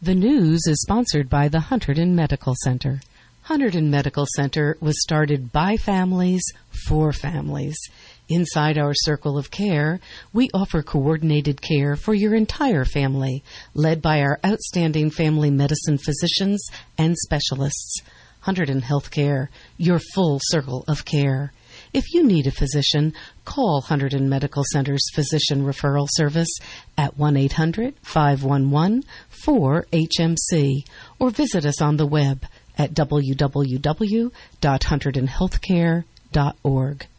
The news is sponsored by the Hunterdon Medical Center. Hunterdon Medical Center was started by families for families. Inside our circle of care, we offer coordinated care for your entire family, led by our outstanding family medicine physicians and specialists. Hunterdon Healthcare, your full circle of care. If you need a physician, call Hunterdon Medical Center's Physician Referral Service at 1-800-511-4HMC or visit us on the web at www.hunterdonhealthcare.org.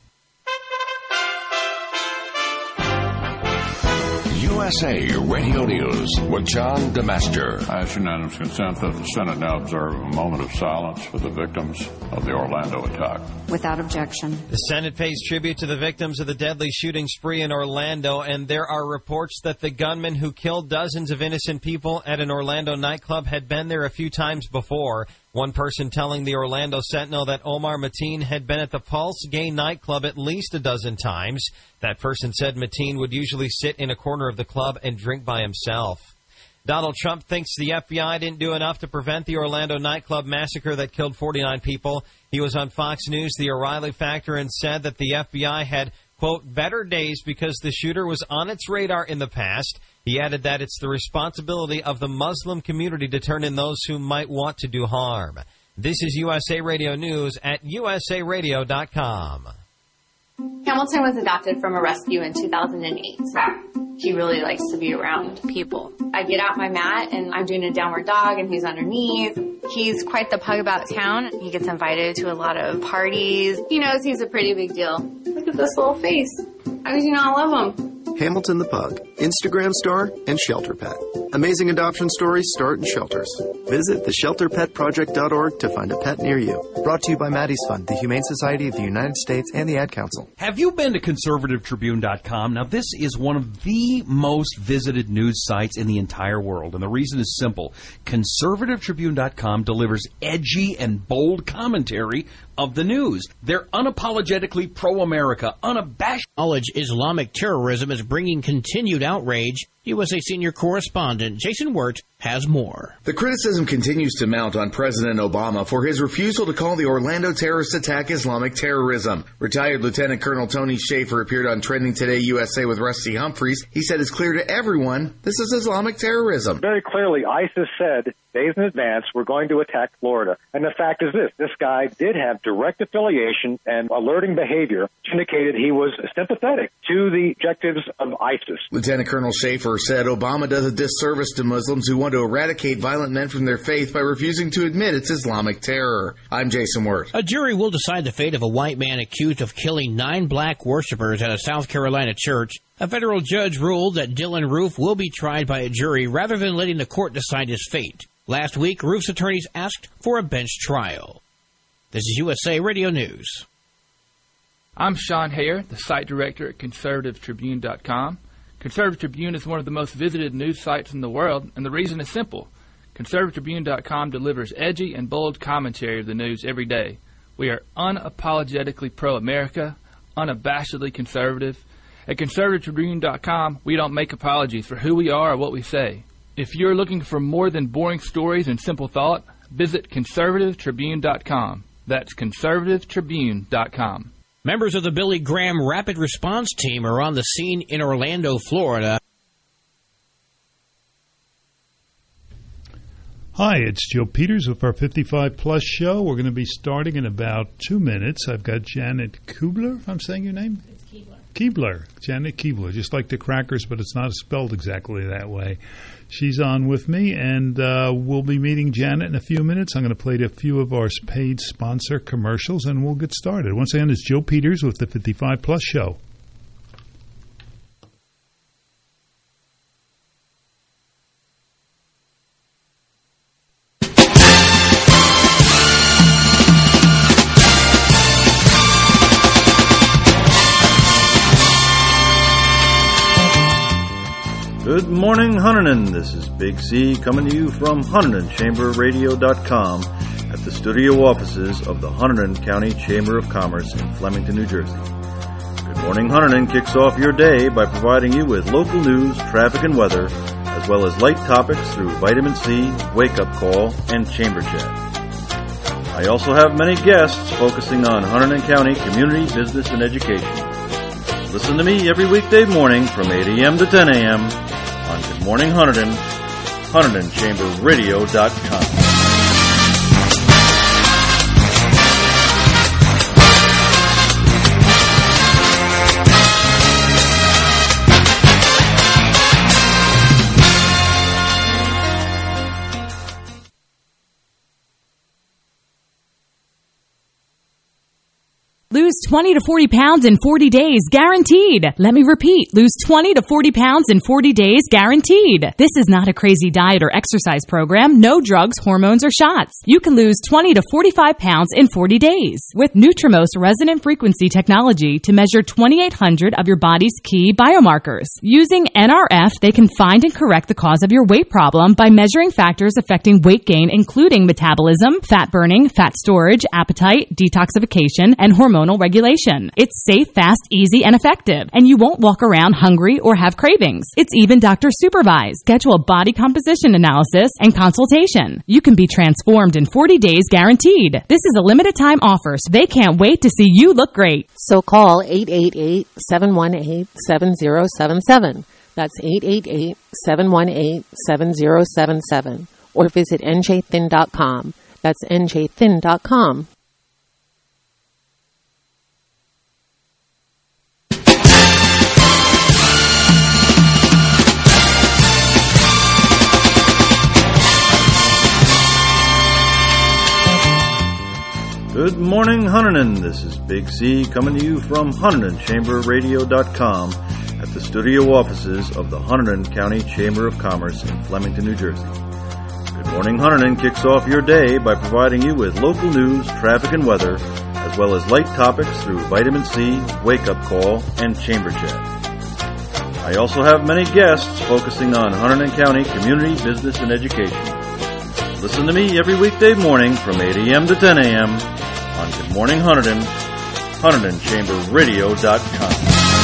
USA Radio News with John DeMaster. I ask unanimous consent that the Senate now observe a moment of silence for the victims of the Orlando attack. Without objection. The Senate pays tribute to the victims of the deadly shooting spree in Orlando, and there are reports that the gunman who killed dozens of innocent people at an Orlando nightclub had been there a few times before. One person telling the Orlando Sentinel that Omar Mateen had been at the Pulse gay nightclub at least a dozen times. That person said Mateen would usually sit in a corner of the club and drink by himself. Donald Trump thinks the FBI didn't do enough to prevent the Orlando nightclub massacre that killed 49 people. He was on Fox News, The O'Reilly Factor, and said that the FBI had, quote, better days because the shooter was on its radar in the past. He added that it's the responsibility of the Muslim community to turn in those who might want to do harm. This is USA Radio News at usaradio.com. Hamilton was adopted from a rescue in 2008. He really likes to be around people. I get out my mat and I'm doing a downward dog and he's underneath. He's quite the pug about town. He gets invited to a lot of parties. He knows he's a pretty big deal. Look at this little face. How could you not love him? Hamilton the Pug, Instagram star, and shelter pet. Amazing adoption stories start in shelters. Visit theshelterpetproject.org to find a pet near you. Brought to you by Maddie's Fund, the Humane Society of the United States, and the Ad Council. Have you been to ConservativeTribune.com? Now, this is one of the most visited news sites in the entire world, and the reason is simple. ConservativeTribune.com delivers edgy and bold commentary of the news. They're unapologetically pro-America, unabashed. Knowledge Islamic terrorism is bringing continued outrage. USA senior correspondent Jason Wirt has more. The criticism continues to mount on President Obama for his refusal to call the Orlando terrorist attack Islamic terrorism. Retired Lieutenant Colonel Tony Schaefer appeared on Trending Today USA with Rusty Humphreys. He said it's clear to everyone this is Islamic terrorism. Very clearly, ISIS said days in advance we're going to attack Florida. And the fact is this guy did have direct affiliation and alerting behavior, which indicated he was sympathetic to the objectives of ISIS. Lieutenant Colonel Schaefer said Obama does a disservice to Muslims who want to eradicate violent men from their faith by refusing to admit it's Islamic terror. I'm Jason Wirt. A jury will decide the fate of a white man accused of killing 9 black worshipers at a South Carolina church. A federal judge ruled that Dylan Roof will be tried by a jury rather than letting the court decide his fate. Last week, Roof's attorneys asked for a bench trial. This is USA Radio News. I'm Sean Hare, the site director at ConservativeTribune.com. Conservative Tribune is one of the most visited news sites in the world, and the reason is simple. ConservativeTribune.com delivers edgy and bold commentary of the news every day. We are unapologetically pro-America, unabashedly conservative. At ConservativeTribune.com, we don't make apologies for who we are or what we say. If you're looking for more than boring stories and simple thought, visit ConservativeTribune.com. That's ConservativeTribune.com. Members of the Billy Graham Rapid Response Team are on the scene in Orlando, Florida. Hi, it's Joe Peters with our 55 Plus show. We're going to be starting in about 2 minutes. I've got Janet Kubler, if I'm saying your name? It's Keebler. Keebler, Janet Keebler, just like the crackers, but it's not spelled exactly that way. She's on with me, and we'll be meeting Janet in a few minutes. I'm going to play a few of our paid sponsor commercials, and we'll get started. Once again, it's Joe Peters with the 55 Plus show. Good morning, Hunterdon. This is Big C coming to you from HunterdonChamberRadio.com at the studio offices of the Hunterdon County Chamber of Commerce in Flemington, New Jersey. Good Morning Hunterdon kicks off your day by providing you with local news, traffic, and weather, as as well as light topics through Vitamin C, Wake Up Call, and Chamber Chat. I also have many guests focusing on Hunterdon County community, business, and education. Listen to me every weekday morning from 8 a.m. to 10 a.m. on Good Morning Hunterdon, HunterdonChamberRadio.com. Lose 20 to 40 pounds in 40 days, guaranteed. Let me repeat, lose 20 to 40 pounds in 40 days, guaranteed. This is not a crazy diet or exercise program. No drugs, hormones, or shots. You can lose 20 to 45 pounds in 40 days with Nutrimost resonant frequency technology to measure 2,800 of your body's key biomarkers. Using NRF, they can find and correct the cause of your weight problem by measuring factors affecting weight gain, including metabolism, fat burning, fat storage, appetite, detoxification, and hormonal regulation. It's safe, fast, easy, and effective, and you won't walk around hungry or have cravings. It's even doctor supervised. Schedule a body composition analysis and consultation. You can be transformed in 40 days guaranteed. This is a limited time offer, so they can't wait to see you look great. So call 888-718-7077. That's 888-718-7077. Or visit njthin.com. That's njthin.com. Good morning, Hunterdon. This is Big C coming to you from HunterdonChamberRadio.com at the studio offices of the Hunterdon County Chamber of Commerce in Flemington, New Jersey. Good morning, Hunterdon kicks off your day by providing you with local news, traffic, and weather, as well as light topics through Vitamin C, Wake Up Call, and Chamber Chat. I also have many guests focusing on Hunterdon County community, business, and education. Listen to me every weekday morning from 8 a.m. to 10 a.m. on Good Morning Hunterdon, HunterdonChamberRadio.com.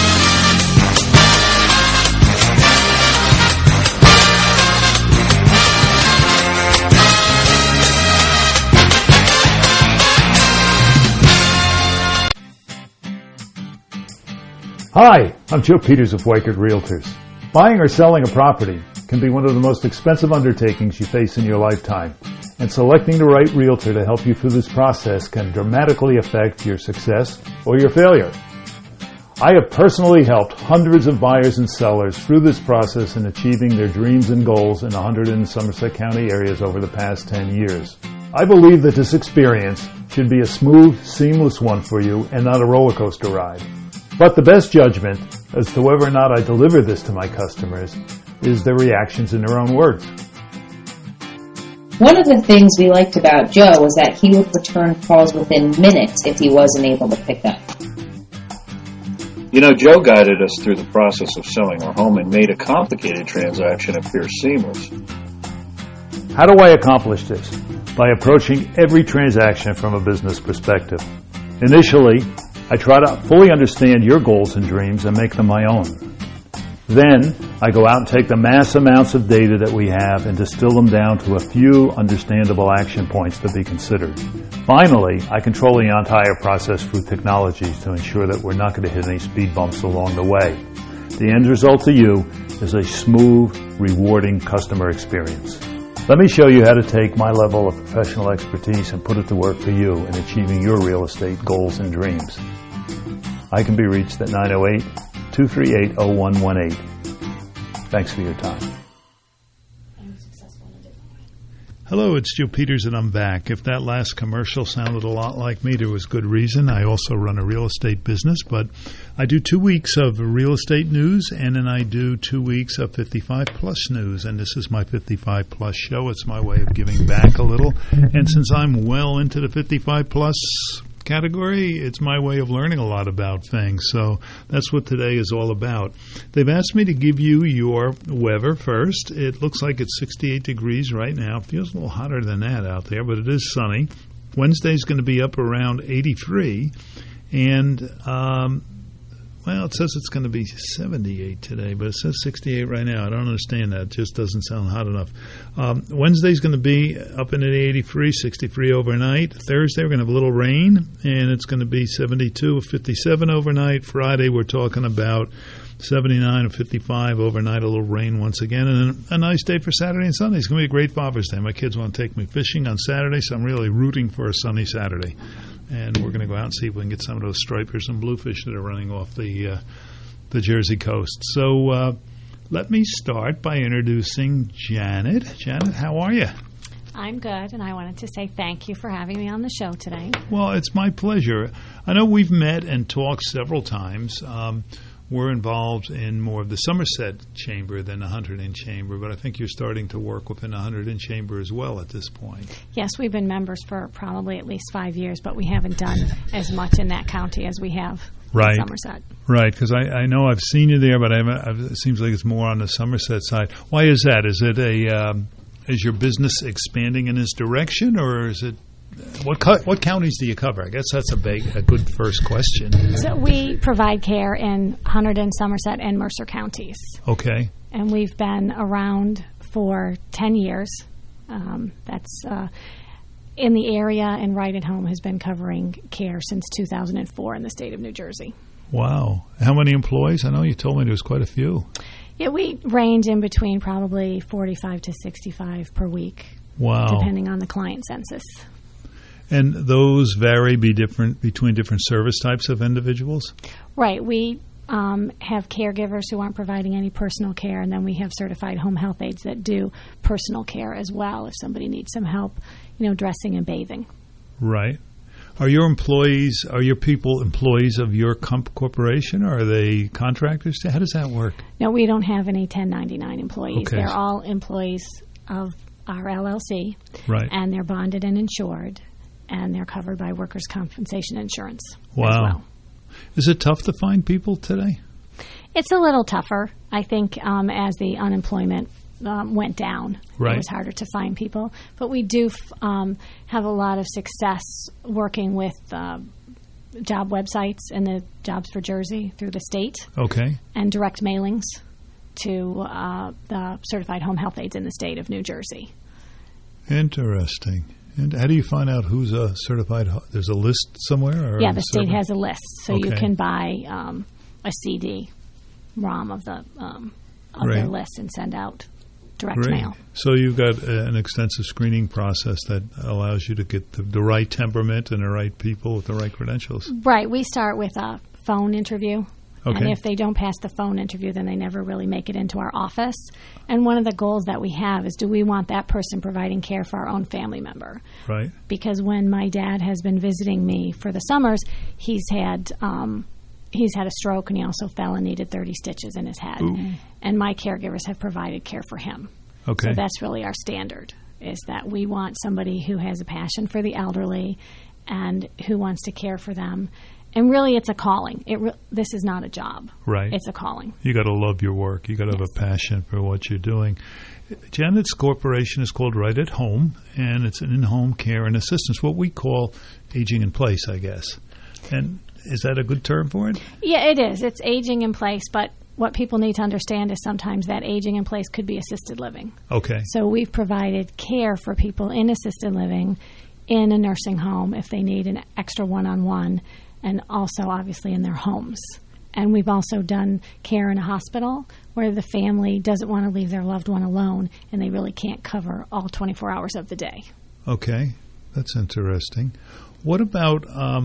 Hi, I'm Joe Peters of Weichert Realtors. Buying or selling a property can be one of the most expensive undertakings you face in your lifetime, and selecting the right realtor to help you through this process can dramatically affect your success or your failure. I have personally helped hundreds of buyers and sellers through this process in achieving their dreams and goals in the Hunterdon and Somerset County areas over the past 10 years. I believe that this experience should be a smooth, seamless one for you and not a roller coaster ride. But the best judgment as to whether or not I deliver this to my customers is their reactions in their own words. One of the things we liked about Joe was that he would return calls within minutes if he wasn't able to pick up. You know, Joe guided us through the process of selling our home and made a complicated transaction appear seamless. How do I accomplish this? By approaching every transaction from a business perspective. Initially, I try to fully understand your goals and dreams and make them my own. Then, I go out and take the mass amounts of data that we have and distill them down to a few understandable action points to be considered. Finally, I control the entire process through technology to ensure that we're not going to hit any speed bumps along the way. The end result to you is a smooth, rewarding customer experience. Let me show you how to take my level of professional expertise and put it to work for you in achieving your real estate goals and dreams. I can be reached at 908-238-0118. Thanks for your time. Hello, it's Joe Peters, and I'm back. If that last commercial sounded a lot like me, there was good reason. I also run a real estate business, but I do 2 weeks of real estate news, and then I do 2 weeks of 55-plus news, and this is my 55-plus show. It's my way of giving back a little, and since I'm well into the 55-plus category, it's my way of learning a lot about things. So that's what today is all about. They've asked me to give you your weather first. It looks like it's 68 degrees right now. It feels a little hotter than that out there, but it is sunny. Wednesday's going to be up around 83, and Well, it says it's going to be 78 today, but it says 68 right now. I don't understand that. It just doesn't sound hot enough. Wednesday's going to be up in the 83, 63 overnight. Thursday, we're going to have a little rain, and it's going to be 72, 57 overnight. Friday, we're talking about 79 or 55 overnight, a little rain once again, and a nice day for Saturday and Sunday. It's going to be a great Father's Day. My kids want to take me fishing on Saturday, so I'm really rooting for a sunny Saturday. And we're going to go out and see if we can get some of those stripers and bluefish that are running off the Jersey coast. So let me start by introducing Janet. Janet, how are you? I'm good, and I wanted to say thank you for having me on the show today. Well, it's my pleasure. I know we've met and talked several times. We're involved in more of the Somerset Chamber than the Hunterdon Chamber, but I think you're starting to work within the Hunterdon Chamber as well at this point. Yes, we've been members for probably at least 5 years, but we haven't done as much in that county as we have in Somerset. Right, because I know I've seen you there, but it seems like it's more on the Somerset side. Why is that? Is it is your business expanding in this direction, or is it what counties do you cover? I guess that's a good first question. So we provide care in Hunterdon, Somerset, and Mercer counties. Okay. And we've been around for 10 years. That's in the area, and Right at Home has been covering care since 2004 in the state of New Jersey. Wow. How many employees? I know you told me there was quite a few. Yeah, we range in between probably 45 to 65 per week. Wow. Depending on the client census. And those vary between different service types of individuals? Right. We have caregivers who aren't providing any personal care, and then we have certified home health aides that do personal care as well if somebody needs some help, dressing and bathing. Right. Are your people employees of your corporation, or are they contractors? How does that work? No, we don't have any 1099 employees. Okay. They're all employees of our LLC. Right. And they're bonded and insured, and they're covered by workers' compensation insurance as wow. well. Is it tough to find people today? It's a little tougher, I think, as the unemployment went down. Right. It was harder to find people. But we do have a lot of success working with job websites and the Jobs for Jersey through the state. Okay. And direct mailings to the certified home health aides in the state of New Jersey. Interesting. And how do you find out who's a certified? There's a list somewhere? Or yeah, the state has a list, so okay. you can buy a CD-ROM of the their list and send out direct mail. So you've got an extensive screening process that allows you to get the right temperament and the right people with the right credentials. Right. We start with a phone interview. Okay. And if they don't pass the phone interview, then they never really make it into our office. And one of the goals that we have is, do we want that person providing care for our own family member? Right. Because when my dad has been visiting me for the summers, he's had a stroke, and he also fell and needed 30 stitches in his head. Ooh. And my caregivers have provided care for him. Okay. So that's really our standard, is that we want somebody who has a passion for the elderly and who wants to care for them. And really, it's a calling. This is not a job. Right. It's a calling. You got to love your work. You got to have a passion for what you're doing. Janet's corporation is called Right at Home, and it's an in-home care and assistance, what we call aging in place, I guess. And is that a good term for it? Yeah, it is. It's aging in place, but what people need to understand is sometimes that aging in place could be assisted living. Okay. So we've provided care for people in assisted living, in a nursing home if they need an extra one-on-one, and also obviously in their homes. And we've also done care in a hospital where the family doesn't want to leave their loved one alone and they really can't cover all 24 hours of the day. Okay, that's interesting. What about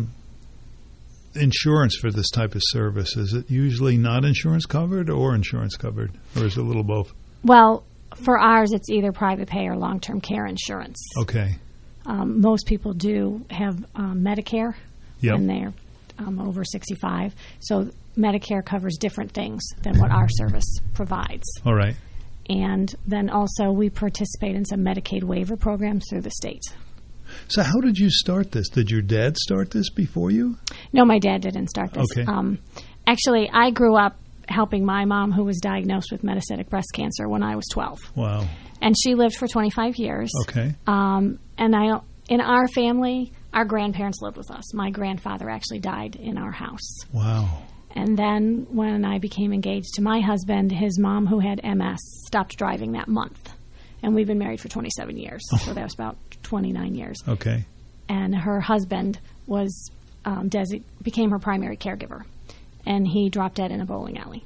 insurance for this type of service? Is it usually not insurance covered or insurance covered, or is it a little both? Well, for ours, it's either private pay or long-term care insurance. Okay. Most people do have Medicare when they're over 65. So Medicare covers different things than what our service provides. All right. And then also we participate in some Medicaid waiver programs through the state. So how did you start this? Did your dad start this before you? No, my dad didn't start this. Okay. Actually, I grew up helping my mom, who was diagnosed with metastatic breast cancer when I was 12. Wow. And she lived for 25 years. Okay. And in our family, our grandparents lived with us. My grandfather actually died in our house. Wow. And then when I became engaged to my husband, his mom, who had MS, stopped driving that month. And we've been married for 27 years, so that was about 29 years. Okay. And her husband was became her primary caregiver, and he dropped dead in a bowling alley.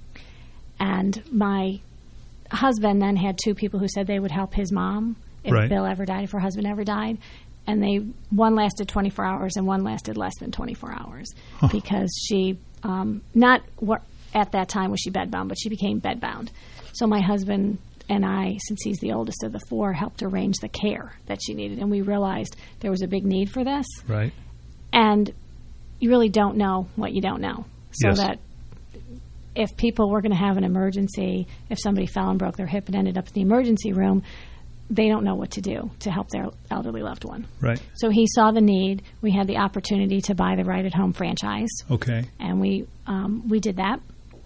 And my husband then had two people who said they would help his mom if Bill ever died, if her husband ever died. And one lasted 24 hours and one lasted less than 24 hours because she, at that time was she bedbound, but she became bedbound. So my husband and I, since he's the oldest of the four, helped arrange the care that she needed. And we realized there was a big need for this. Right. And you really don't know what you don't know. So that if people were going to have an emergency, if somebody fell and broke their hip and ended up in the emergency room, they don't know what to do to help their elderly loved one. Right. So he saw the need. We had the opportunity to buy the Right at Home franchise. Okay. And we did that.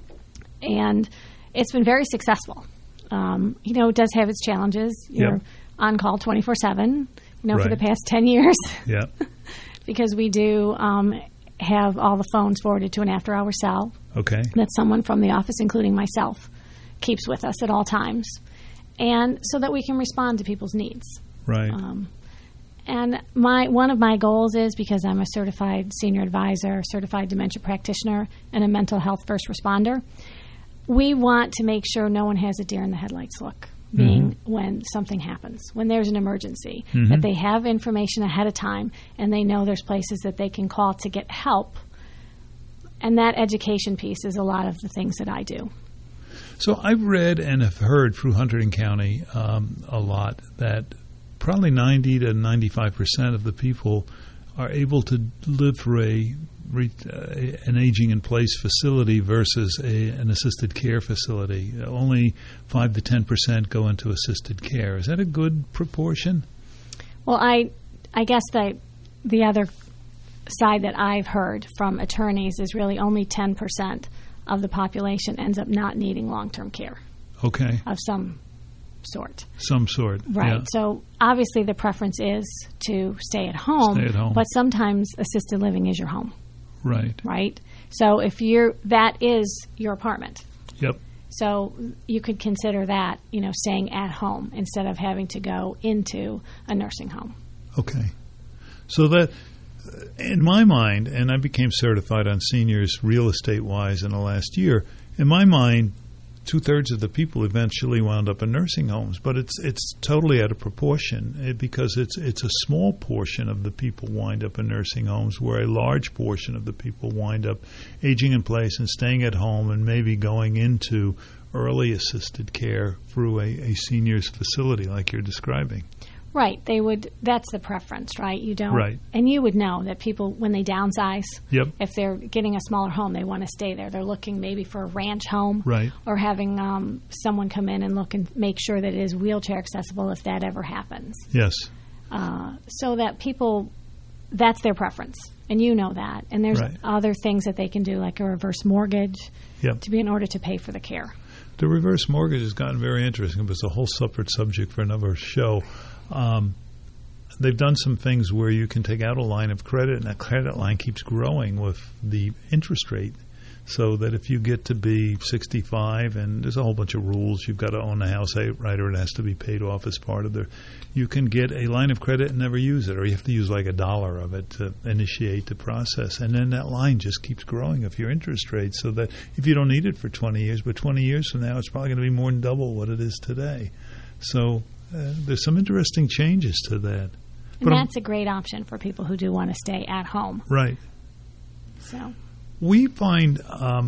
And it's been very successful. It does have its challenges. You're on call 24/7, for the past 10 years. Yeah. Because we do have all the phones forwarded to an after-hour cell. Okay. That someone from the office, including myself, keeps with us at all times. And so that we can respond to people's needs. Right. And one of my goals is, because I'm a certified senior advisor, certified dementia practitioner, and a mental health first responder, we want to make sure no one has a deer in the headlights look, being when something happens, when there's an emergency, that they have information ahead of time and they know there's places that they can call to get help. And that education piece is a lot of the things that I do. So I've read and have heard through Hunterdon County a lot that probably 90 to 95% of the people are able to live through an aging-in-place facility versus an assisted care facility. Only 5 to 10% go into assisted care. Is that a good proportion? Well, I guess the other side that I've heard from attorneys is really only 10% of the population ends up not needing long-term care. Okay. Of some sort. Some sort. Right. Yeah. So obviously the preference is to stay at home. Stay at home. But sometimes assisted living is your home. Right. Right. So that is your apartment. Yep. So you could consider that, staying at home instead of having to go into a nursing home. Okay. So that, in my mind, and I became certified on seniors real estate-wise in the last year, in my mind, 2/3 of the people eventually wound up in nursing homes, but it's totally out of proportion because it's a small portion of the people wind up in nursing homes, where a large portion of the people wind up aging in place and staying at home and maybe going into early assisted care through a seniors facility like you're describing. Right. That's the preference, right? You don't. Right. And you would know that people, when they downsize, if they're getting a smaller home, they want to stay there. They're looking maybe for a ranch home. Right. Or having someone come in and look and make sure that it is wheelchair accessible if that ever happens. Yes. So that people, that's their preference. And you know that. And there's other things that they can do, like a reverse mortgage, to be in order to pay for the care. The reverse mortgage has gotten very interesting, but it's a whole separate subject for another show. They've done some things where you can take out a line of credit, and that credit line keeps growing with the interest rate, so that if you get to be 65, and there's a whole bunch of rules, you've got to own the house outright, or it has to be paid off as part of you can get a line of credit and never use it, or you have to use like $1 of it to initiate the process, and then that line just keeps growing of your interest rate, so that if you don't need it for 20 years, but 20 years from now, it's probably going to be more than double what it is today. So there's some interesting changes to that. And that's a great option for people who do want to stay at home. Right. So we find,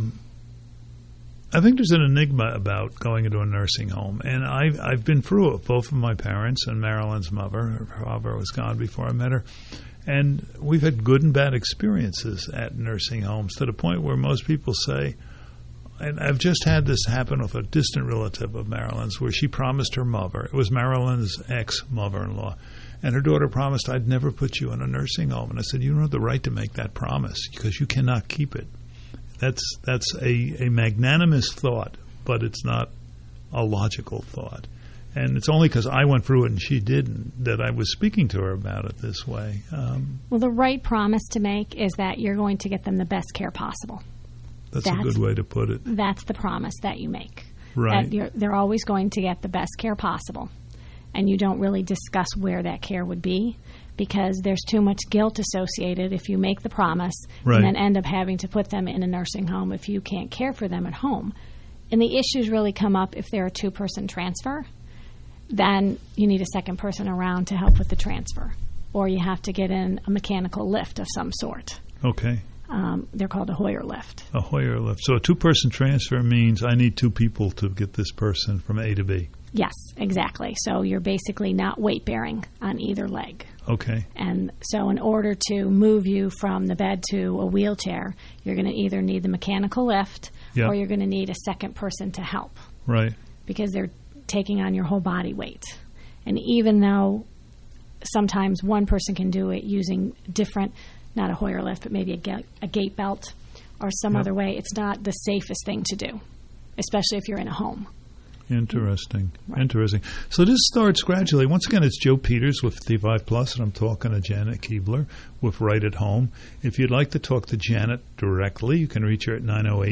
I think there's an enigma about going into a nursing home. And I've been through it, both of my parents and Marilyn's mother. Her father was gone before I met her. And we've had good and bad experiences at nursing homes, to the point where most people say, and I've just had this happen with a distant relative of Marilyn's, where she promised her mother, it was Marilyn's ex-mother-in-law, and her daughter promised, I'd never put you in a nursing home. And I said, you don't have the right to make that promise because you cannot keep it. That's a magnanimous thought, but it's not a logical thought. And it's only because I went through it and she didn't that I was speaking to her about it this way. Well, the right promise to make is that you're going to get them the best care possible. That's a good way to put it. That's the promise that you make. Right. That they're always going to get the best care possible. And you don't really discuss where that care would be because there's too much guilt associated if you make the promise and then end up having to put them in a nursing home if you can't care for them at home. And the issues really come up if they're a two-person transfer. Then you need a second person around to help with the transfer. Or you have to get in a mechanical lift of some sort. Okay. They're called a Hoyer lift. A Hoyer lift. So a two-person transfer means I need two people to get this person from A to B. Yes, exactly. So you're basically not weight-bearing on either leg. Okay. And so in order to move you from the bed to a wheelchair, you're going to either need the mechanical lift or you're going to need a second person to help. Right. Because they're taking on your whole body weight. And even though sometimes one person can do it using different, not a Hoyer lift, but maybe a gait belt or some other way, it's not the safest thing to do, especially if you're in a home. Interesting. Right. Interesting. So this starts gradually. Once again, it's Joe Peters with 55 Plus, and I'm talking to Janet Keebler with Right at Home. If you'd like to talk to Janet directly, you can reach her at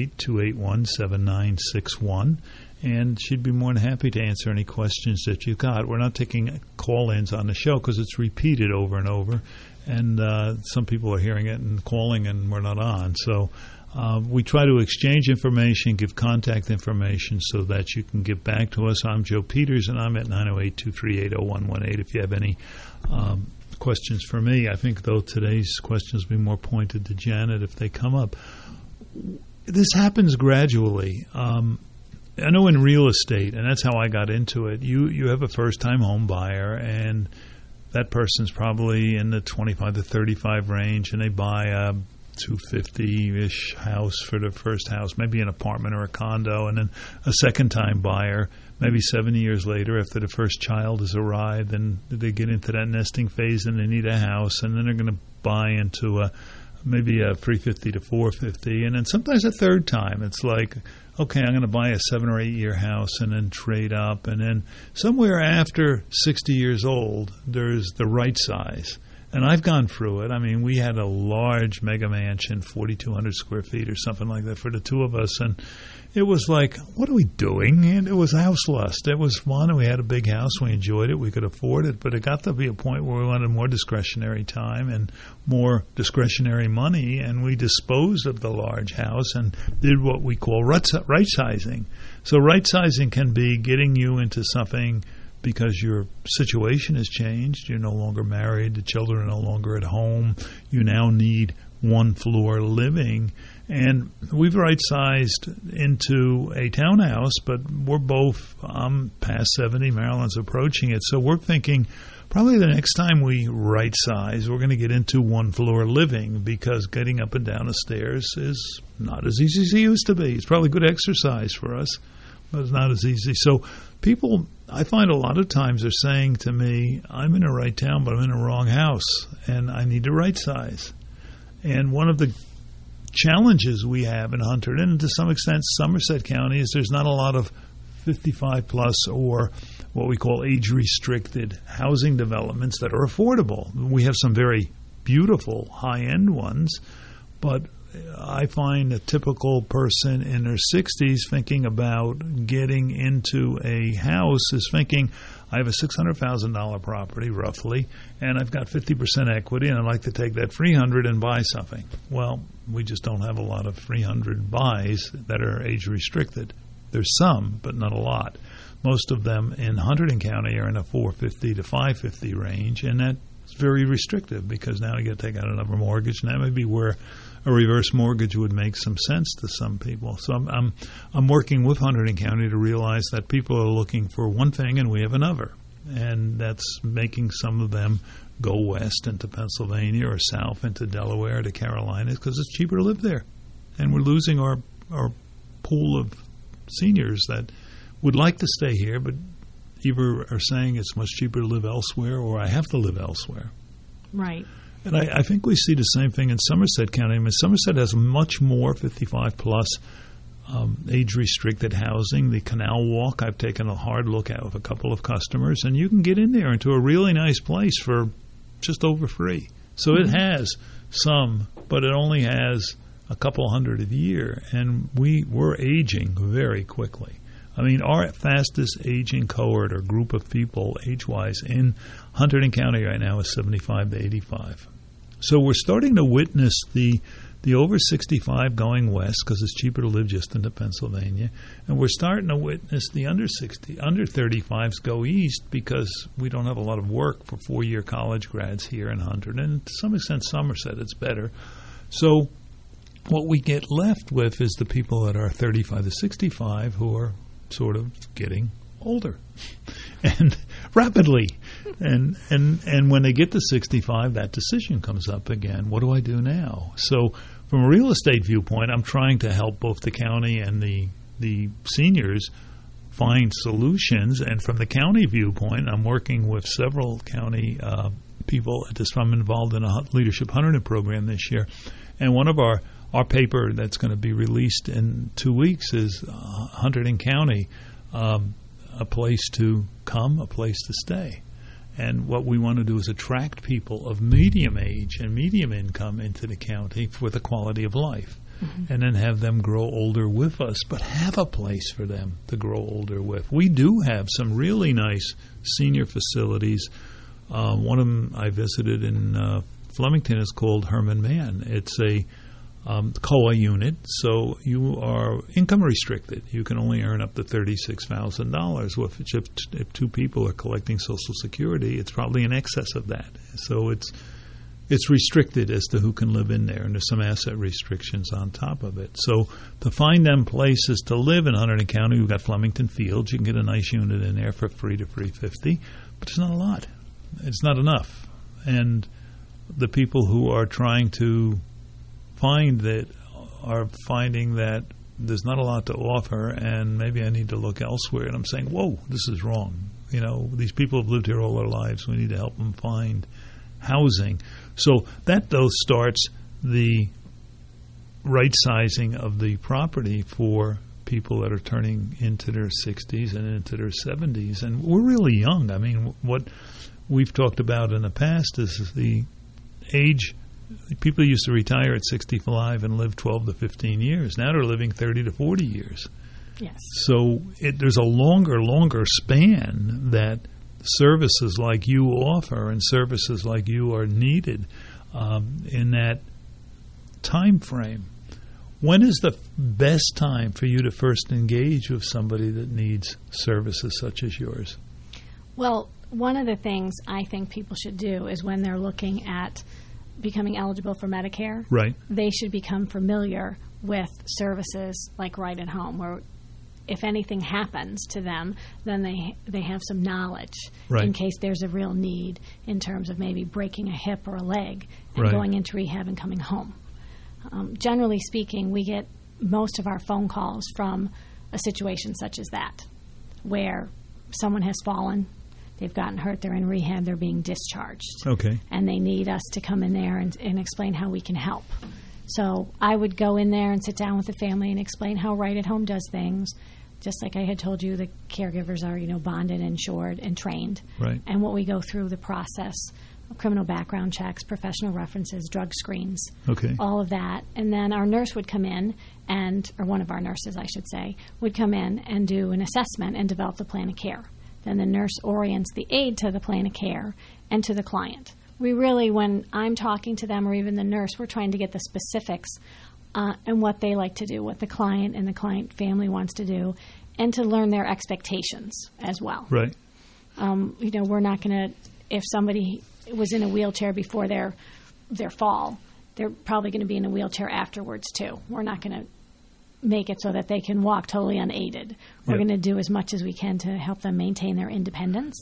908-281-7961, and she'd be more than happy to answer any questions that you've got. We're not taking call-ins on the show because it's repeated over and over, and some people are hearing it and calling, and we're not on. So we try to exchange information, give contact information so that you can get back to us. I'm Joe Peters, and I'm at 908-238-0118 if you have any questions for me. I think, though, today's questions will be more pointed to Janet if they come up. This happens gradually. I know in real estate, and that's how I got into it, you have a first-time home buyer, and that person's probably in the 25 to 35 range, and they buy a $250-ish house for the first house, maybe an apartment or a condo, and then a second-time buyer, maybe 7 years later after the first child has arrived, and they get into that nesting phase and they need a house, and then they're going to buy into maybe a $350 to $450, and then sometimes a third time. It's like, okay, I'm going to buy a 7 or 8 year house and then trade up, and then somewhere after 60 years old, there's the right size. And I've gone through it. I mean, we had a large mega mansion, 4,200 square feet or something like that for the two of us. And it was like, what are we doing? And it was house lust. It was fun, and we had a big house. We enjoyed it. We could afford it. But it got to be a point where we wanted more discretionary time and more discretionary money. And we disposed of the large house and did what we call right-sizing. So right-sizing can be getting you into something because your situation has changed. You're no longer married. The children are no longer at home. You now need one-floor living. And we've right-sized into a townhouse, but we're both past 70. Marilyn's approaching it. So we're thinking probably the next time we right-size, we're going to get into one-floor living because getting up and down the stairs is not as easy as it used to be. It's probably good exercise for us, but it's not as easy. So people, I find a lot of times they're saying to me, I'm in the right town, but I'm in the wrong house, and I need to right-size. And one of the challenges we have in Hunterdon, and to some extent Somerset County, is there's not a lot of 55-plus or what we call age-restricted housing developments that are affordable. We have some very beautiful high-end ones, but I find a typical person in their 60s thinking about getting into a house is thinking, I have a $600,000 property, roughly, and I've got 50% equity, and I'd like to take that $300,000 and buy something. Well, we just don't have a lot of $300,000 buys that are age-restricted. There's some, but not a lot. Most of them in Hunterdon County are in a $450,000 to $550,000 range, and that's very restrictive because now you got to take out another mortgage, and that may be where a reverse mortgage would make some sense to some people. So I'm working with Hunterdon County to realize that people are looking for one thing and we have another. And that's making some of them go west into Pennsylvania or south into Delaware to Carolinas because it's cheaper to live there. And we're losing our pool of seniors that would like to stay here but either are saying it's much cheaper to live elsewhere or I have to live elsewhere. Right. And I think we see the same thing in Somerset County. I mean, Somerset has much more 55-plus age-restricted housing. The Canal Walk, I've taken a hard look at with a couple of customers, and you can get in there into a really nice place for just over free. So it has some, but it only has a couple hundred a year, and we're aging very quickly. I mean, our fastest aging cohort or group of people age-wise in Hunterdon County right now is 75 to 85. So we're starting to witness the over 65 going west because it's cheaper to live just into Pennsylvania, and we're starting to witness the under 35s go east because we don't have a lot of work for 4-year college grads here in Hunterdon, and to some extent Somerset it's better. So what we get left with is the people that are 35 to 65 who are sort of getting older and rapidly. And when they get to 65, that decision comes up again. What do I do now? So from a real estate viewpoint, I'm trying to help both the county and the seniors find solutions. And from the county viewpoint, I'm working with several county people. I'm involved in a Leadership Hunterdon program this year. And one of our paper that's going to be released in 2 weeks is Hunterdon County, a place to come, a place to stay. And what we want to do is attract people of medium age and medium income into the county for the quality of life, and then have them grow older with us, but have a place for them to grow older with. We do have some really nice senior facilities. One of them I visited in Flemington is called Herman Mann. It's a COA unit, so you are income restricted. You can only earn up to $36,000. If two people are collecting Social Security, it's probably in excess of that. So it's restricted as to who can live in there, and there's some asset restrictions on top of it. So to find them places to live in Hunterdon County, we've got Flemington Fields. You can get a nice unit in there for $3 to $350, but it's not a lot. It's not enough. And the people who are trying to find that are finding that there's not a lot to offer, and maybe I need to look elsewhere. And I'm saying, whoa, this is wrong. You know, these people have lived here all their lives. We need to help them find housing. So that, though, starts the right sizing of the property for people that are turning into their 60s and into their 70s. And we're really young. I mean, what we've talked about in the past is the age. People used to retire at 65 and live 12 to 15 years. Now they're living 30 to 40 years. Yes. So there's a longer span that services like you offer and services like you are needed in that time frame. When is the best time for you to first engage with somebody that needs services such as yours? Well, one of the things I think people should do is when they're looking at becoming eligible for Medicare, right, they should become familiar with services like Right at Home, where if anything happens to them, then they have some knowledge in case there's a real need in terms of maybe breaking a hip or a leg and going into rehab and coming home. Generally speaking, we get most of our phone calls from a situation such as that, where someone has fallen, they've gotten hurt, they're in rehab, they're being discharged. Okay. And they need us to come in there and explain how we can help. So I would go in there and sit down with the family and explain how Right at Home does things. Just like I had told you, the caregivers are, bonded, insured, and trained. Right. And what we go through the process, criminal background checks, professional references, drug screens, all of that. And then our nurse would come in, or one of our nurses, I should say, would come in and do an assessment and develop the plan of care. Then the nurse orients the aide to the plan of care and to the client. We really, when I'm talking to them or even the nurse, we're trying to get the specifics and what they like to do, what the client and the client family wants to do, and to learn their expectations as well. Right. We're not going to, if somebody was in a wheelchair before their fall, they're probably going to be in a wheelchair afterwards too. We're not going to make it so that they can walk totally unaided. We're going to do as much as we can to help them maintain their independence.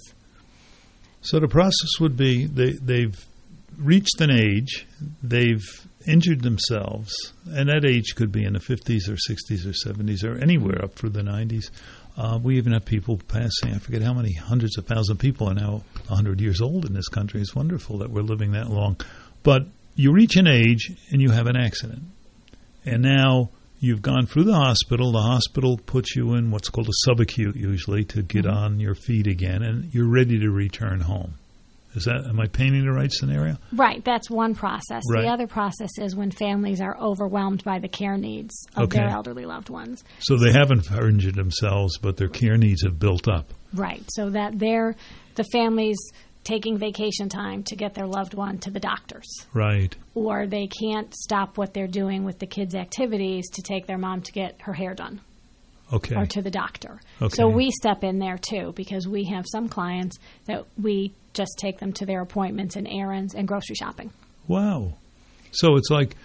So the process would be they've reached an age, they've injured themselves, and that age could be in the 50s or 60s or 70s or anywhere up through the 90s. We even have people passing, I forget how many hundreds of thousands of people are now 100 years old in this country. It's wonderful that we're living that long. But you reach an age and you have an accident. And now you've gone through the hospital puts you in what's called a subacute usually to get on your feet again, and you're ready to return home. Am I painting the right scenario? Right, that's one process. Right. The other process is when families are overwhelmed by the care needs of their elderly loved ones. So they haven't injured themselves, but their care needs have built up. Right, so that the families taking vacation time to get their loved one to the doctors. Right. Or they can't stop what they're doing with the kids' activities to take their mom to get her hair done. Okay. Or to the doctor. Okay. So we step in there too, because we have some clients that we just take them to their appointments and errands and grocery shopping. Wow. So it's like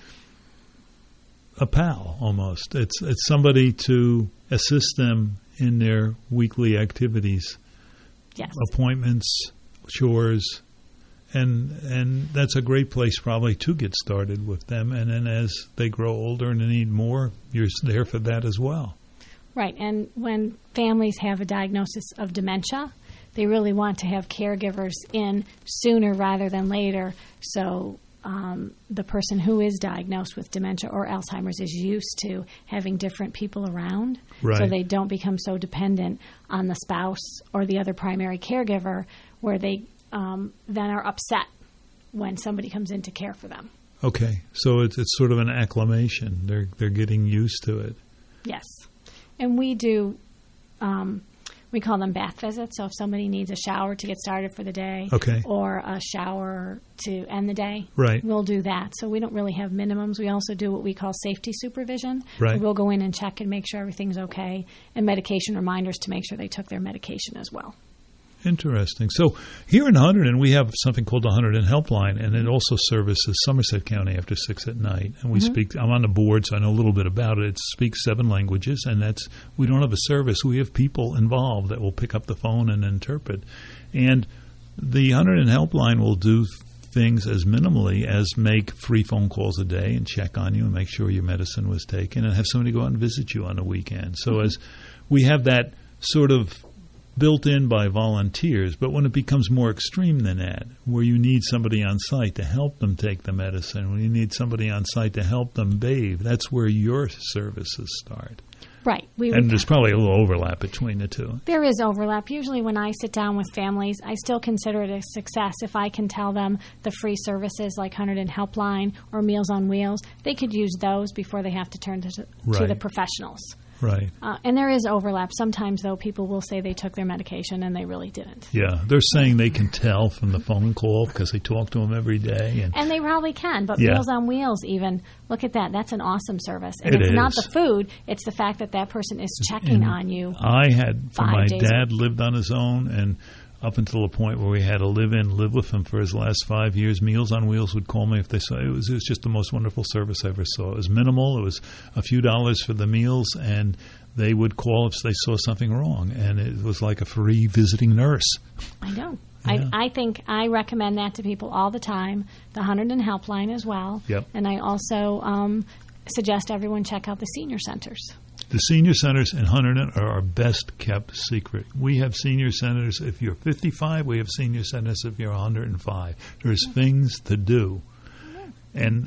a pal almost. It's somebody to assist them in their weekly activities. Yes. Appointments, chores, and that's a great place probably to get started with them. And then as they grow older and they need more, you're there for that as well. Right, and when families have a diagnosis of dementia, they really want to have caregivers in sooner rather than later, so the person who is diagnosed with dementia or Alzheimer's is used to having different people around, right. So they don't become so dependent on the spouse or the other primary caregiver, where they then are upset when somebody comes in to care for them. Okay, so it's sort of an acclimation. They're getting used to it. Yes. And we do, we call them bath visits. So if somebody needs a shower to get started for the day, okay. or a shower to end the day, right. We'll do that. So we don't really have minimums. We also do what we call safety supervision. Right. We'll go in and check and make sure everything's okay, and medication reminders to make sure they took their medication as well. Interesting. So here in Hunterdon, we have something called the Hunterdon Helpline, and it also services Somerset County after 6 at night. And we speak. I'm on the board, so I know a little bit about it. It speaks 7 languages, and we don't have a service. We have people involved that will pick up the phone and interpret. And the Hunterdon Helpline will do things as minimally as make 3 phone calls a day and check on you and make sure your medicine was taken, and have somebody go out and visit you on the weekend. So as we have that sort of built in by volunteers, but when it becomes more extreme than that, where you need somebody on site to help them take the medicine, when you need somebody on site to help them bathe, that's where your services start. Right. And there's probably a little overlap between the two. There is overlap. Usually when I sit down with families, I still consider it a success if I can tell them the free services like Hunterdon Helpline or Meals on Wheels. They could use those before they have to turn to the professionals. Right. And there is overlap. Sometimes, though, people will say they took their medication and they really didn't. Yeah. They're saying they can tell from the phone call because they talk to them every day. And they probably can. But Meals on Wheels even, look at that. That's an awesome service. And it's not the food. It's the fact that person is checking on you. My dad lived on his own, and up until the point where we had to live with him for his last 5 years, Meals on Wheels would call me if they saw it. It was just the most wonderful service I ever saw. It was minimal. It was a few dollars for the meals, and they would call if they saw something wrong, and it was like a free visiting nurse. I know. Yeah. I think I recommend that to people all the time, the Hunterdon Helpline as well. Yep. And I also suggest everyone check out the senior centers. The senior centers in Hunterdon are our best kept secret. We have senior centers if you're 55. We have senior centers if you're 105. There's things to do. And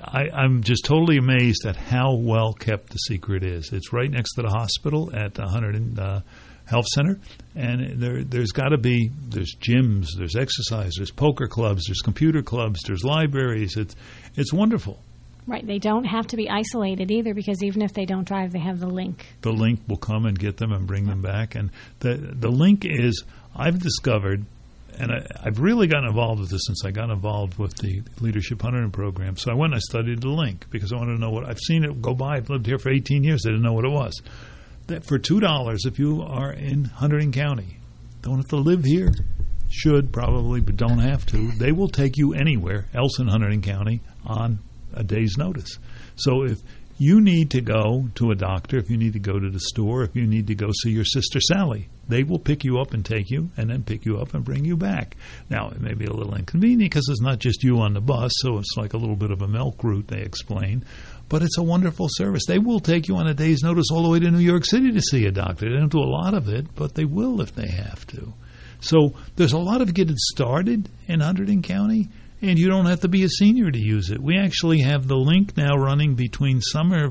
I'm just totally amazed at how well kept the secret is. It's right next to the hospital at the Hunterdon Health Center. And there's got to be, there's gyms, there's exercise, there's poker clubs, there's computer clubs, there's libraries. It's wonderful. Right. They don't have to be isolated either, because even if they don't drive, they have the link. The link will come and get them and bring them back. And the link is, I've discovered, and I've really gotten involved with this since I got involved with the Leadership Hunterdon program. So I went and I studied the link because I wanted to know what, I've seen it go by. I've lived here for 18 years. I didn't know what it was. That for $2, if you are in Hunterdon County, don't have to live here, should probably, but don't have to, they will take you anywhere else in Hunterdon County on a day's notice. So if you need to go to a doctor, if you need to go to the store, if you need to go see your sister Sally, they will pick you up and take you, and then pick you up and bring you back. Now, it may be a little inconvenient because it's not just you on the bus, so it's like a little bit of a milk route, they explain. But it's a wonderful service. They will take you on a day's notice all the way to New York City to see a doctor. They don't do a lot of it, but they will if they have to. So there's a lot of getting started in Hunterdon County. And you don't have to be a senior to use it. We actually have the link now running between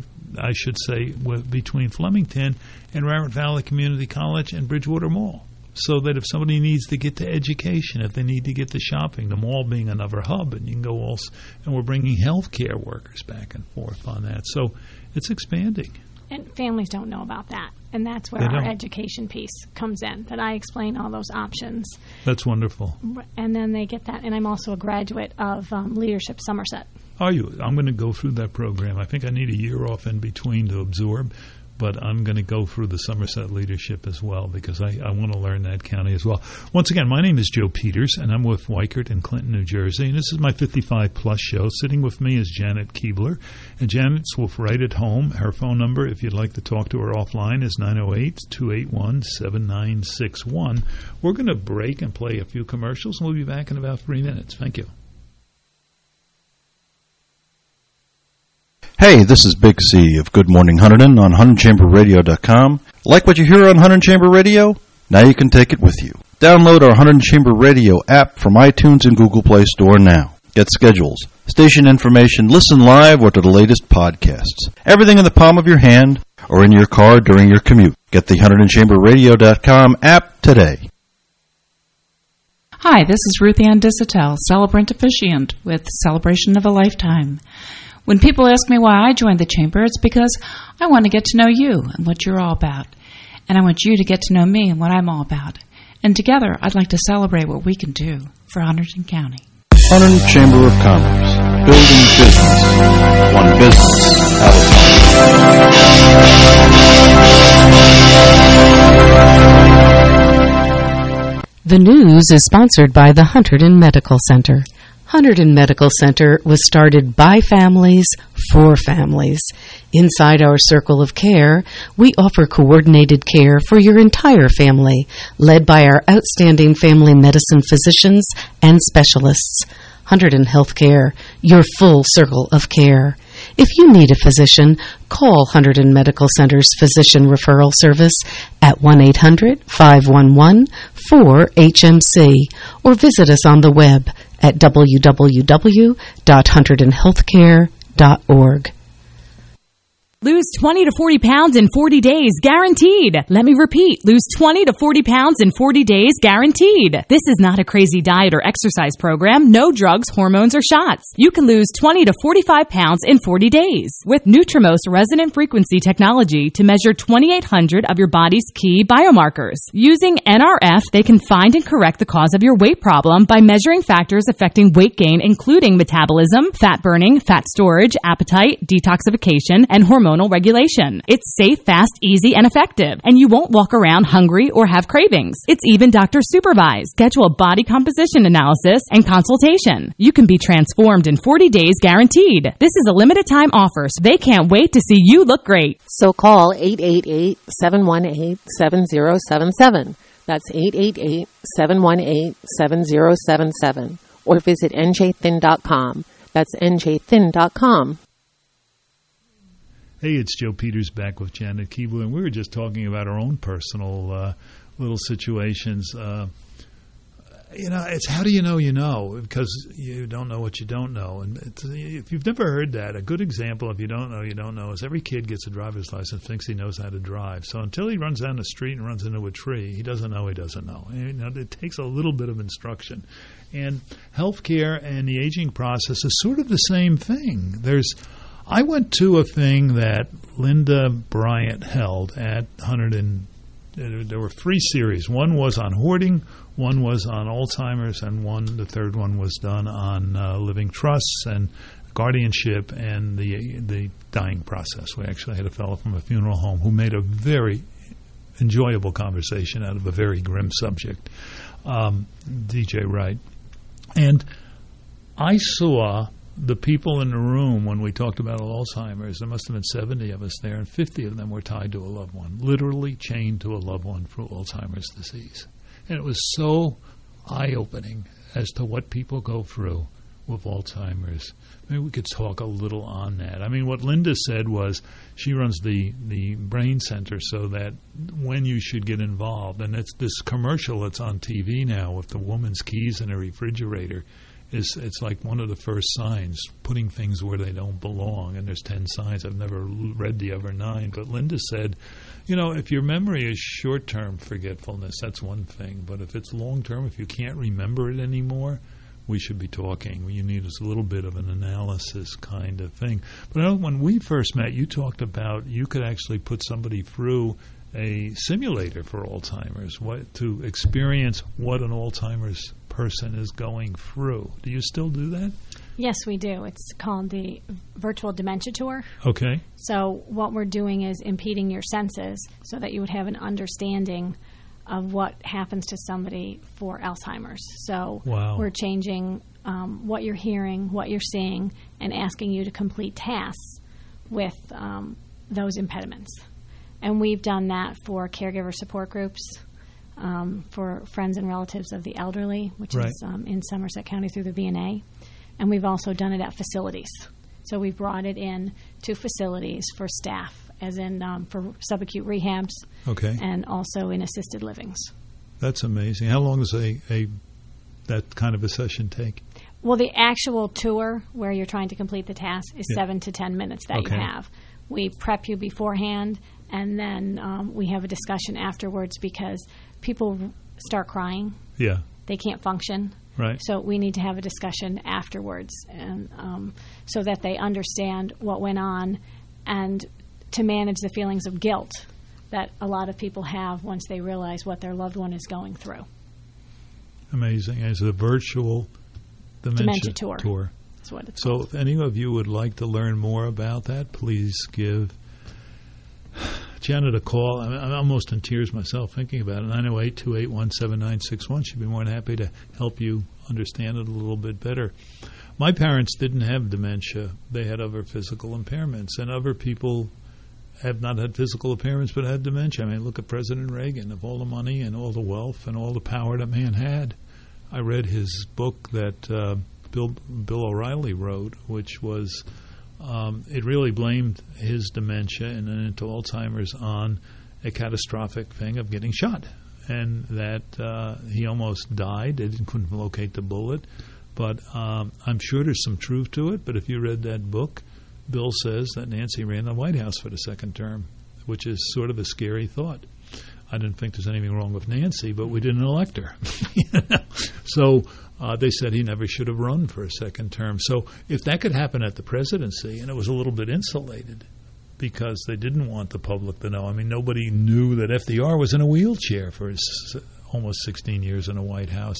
between Flemington and Rabbit Valley Community College and Bridgewater Mall. so that if somebody needs to get to education, if they need to get to shopping, the mall being another hub, and you can go and we're bringing healthcare workers back and forth on that. So it's expanding. And families don't know about that. And that's where our education piece comes in, that I explain all those options. That's wonderful. And then they get that. And I'm also a graduate of Leadership Somerset. Are you? I'm going to go through that program. I think I need a year off in between to absorb, but I'm going to go through the Somerset Leadership as well because I want to learn that county as well. Once again, my name is Joe Peters, and I'm with Weichert in Clinton, New Jersey, and this is my 55-plus show. Sitting with me is Janet Keebler, and Janet's right at home. Her phone number, if you'd like to talk to her offline, is 908-281-7961. We're going to break and play a few commercials, and we'll be back in about 3 minutes. Thank you. Hey, this is Big C of Good Morning Hunterdon on HunterdonChamberRadio.com. Like what you hear on Hunterdon Chamber Radio? Now you can take it with you. Download our Hunterdon Chamber Radio app from iTunes and Google Play Store now. Get schedules, station information, listen live, or to the latest podcasts. Everything in the palm of your hand or in your car during your commute. Get the HunterdonChamberRadio.com app today. Hi, this is Ruth Ann Disotell, celebrant officiant with Celebration of a Lifetime. When people ask me why I joined the Chamber, it's because I want to get to know you and what you're all about. And I want you to get to know me and what I'm all about. And together, I'd like to celebrate what we can do for Hunterdon County. Hunterdon Chamber of Commerce. Building business. One business at a time. The news is sponsored by the Hunterdon Medical Center. Hunterdon Medical Center was started by families for families. Inside our circle of care, we offer coordinated care for your entire family, led by our outstanding family medicine physicians and specialists. Hunterdon Healthcare, your full circle of care. If you need a physician, call Hunterdon Medical Center's Physician Referral Service at 1-800-511-4HMC or visit us on the web at www.hunterdonhealthcare.org. Lose 20 to 40 pounds in 40 days, guaranteed. Let me repeat, lose 20 to 40 pounds in 40 days, guaranteed. This is not a crazy diet or exercise program. No drugs, hormones, or shots. You can lose 20 to 45 pounds in 40 days with Nutrimos resonant frequency technology to measure 2,800 of your body's key biomarkers. Using NRF, they can find and correct the cause of your weight problem by measuring factors affecting weight gain, including metabolism, fat burning, fat storage, appetite, detoxification, and hormonal regulation. It's safe, fast, easy, and effective. And you won't walk around hungry or have cravings. It's even doctor supervised. Schedule a body composition analysis and consultation. You can be transformed in 40 days guaranteed. This is a limited time offer, so they can't wait to see you look great. So call 888-718-7077. That's 888-718-7077. Or visit njthin.com. That's njthin.com. Hey, it's Joe Peters back with Janet Keebler, and we were just talking about our own personal little situations. It's how do you know you know, because you don't know what you don't know. And if you've never heard that, a good example, if you don't know, is every kid gets a driver's license, thinks he knows how to drive. So until he runs down the street and runs into a tree, he doesn't know he doesn't know. And, it takes a little bit of instruction. And healthcare and the aging process is sort of the same thing. I went to a thing that Linda Bryant held at Hunterdon. There were 3 series. One was on hoarding, one was on Alzheimer's, and the third one was done on living trusts and guardianship and the dying process. We actually had a fellow from a funeral home who made a very enjoyable conversation out of a very grim subject, DJ Wright. And I saw the people in the room when we talked about Alzheimer's. There must have been 70 of us there, and 50 of them were tied to a loved one, literally chained to a loved one for Alzheimer's disease. And it was so eye-opening as to what people go through with Alzheimer's. Maybe we could talk a little on that. I mean, what Linda said was she runs the brain center so that when you should get involved, and it's this commercial that's on TV now with the woman's keys in a refrigerator. it's like one of the first signs, putting things where they don't belong. And there's 10 signs. I've never read the other 9. But Linda said, if your memory is short-term forgetfulness, that's one thing. But if it's long-term, if you can't remember it anymore, we should be talking. You need a little bit of an analysis kind of thing. But when we first met, you talked about you could actually put somebody through a simulator for Alzheimer's, to experience what an Alzheimer's person is going through. Do you still do that? Yes, we do. It's called the Virtual Dementia Tour. Okay. So what we're doing is impeding your senses so that you would have an understanding of what happens to somebody for Alzheimer's. So we're changing what you're hearing, what you're seeing, and asking you to complete tasks with those impediments. And we've done that for caregiver support groups, for friends and relatives of the elderly, which is in Somerset County through the VNA. And we've also done it at facilities. So we've brought it in to facilities for staff, as in for subacute rehabs, and also in assisted livings. That's amazing. How long does that kind of a session take? Well, the actual tour where you're trying to complete the task is 7 to 10 minutes that you have. We prep you beforehand, and then we have a discussion afterwards because people start crying. Yeah. They can't function. Right. So we need to have a discussion afterwards, and so that they understand what went on, and to manage the feelings of guilt that a lot of people have once they realize what their loved one is going through. Amazing. It's a virtual dementia tour. That's what it's called. So if any of you would like to learn more about that, please give Janet a call. I'm almost in tears myself thinking about it. 908-281-7961. She'd be more than happy to help you understand it a little bit better. My parents didn't have dementia. They had other physical impairments, and other people have not had physical impairments but had dementia. I mean, look at President Reagan. Of all the money and all the wealth and all the power that man had, I read his book that Bill O'Reilly wrote, which was it really blamed his dementia and then into Alzheimer's on a catastrophic thing of getting shot, and that he almost died. They couldn't locate the bullet, but I'm sure there's some truth to it. But if you read that book, Bill says that Nancy ran the White House for the second term, which is sort of a scary thought. I didn't think there's anything wrong with Nancy, but we didn't elect her. So they said he never should have run for a second term. So if that could happen at the presidency, and it was a little bit insulated because they didn't want the public to know. I mean, nobody knew that FDR was in a wheelchair for his almost 16 years in the White House.